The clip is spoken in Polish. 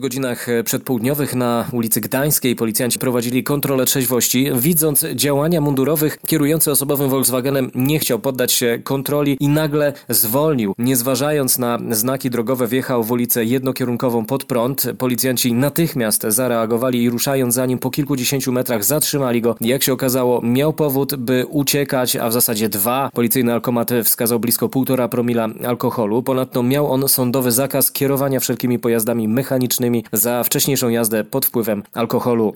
W godzinach przedpołudniowych na ulicy Gdańskiej policjanci prowadzili kontrolę trzeźwości. Widząc działania mundurowych, kierujący osobowym Volkswagenem nie chciał poddać się kontroli i nagle zwolnił. Nie zważając na znaki drogowe, wjechał w ulicę jednokierunkową pod prąd. Policjanci natychmiast zareagowali i ruszając za nim po kilkudziesięciu metrach zatrzymali go. Jak się okazało, miał powód, by uciekać, a w zasadzie dwa. Policyjny alkomat wskazał blisko 1,5 promila alkoholu. Ponadto miał on sądowy zakaz kierowania wszelkimi pojazdami mechanicznymi za wcześniejszą jazdę pod wpływem alkoholu.